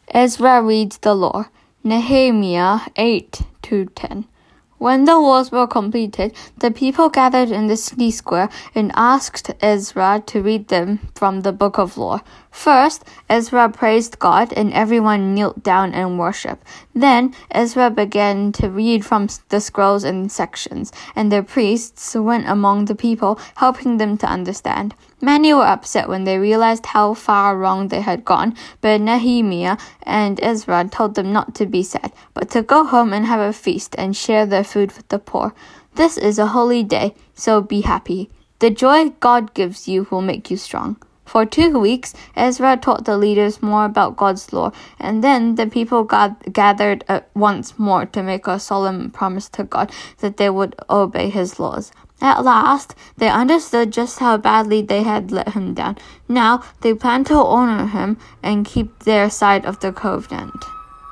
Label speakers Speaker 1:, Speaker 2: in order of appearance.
Speaker 1: Ezra reads the law. Nehemiah 8-10. When the laws were completed, the people gathered in the city square and asked Ezra to read them from the book of law. First, Ezra praised God, and everyone knelt down and worshipped. Then, Ezra began to read from the scrolls in sections, and the priests went among the people, helping them to understand. Many were upset when they realized how far wrong they had gone, but Nehemiah and Ezra told them not to be sad, but to go home and have a feast and share their food with the poor. This is a holy day, so be happy. The joy God gives you will make you strong. For 2 weeks, Ezra taught the leaders more about God's law, and then the people gathered once more to make a solemn promise to God that they would obey his laws. At last, they understood just how badly they had let him down. Now, they plan to honor him and keep their side of the covenant.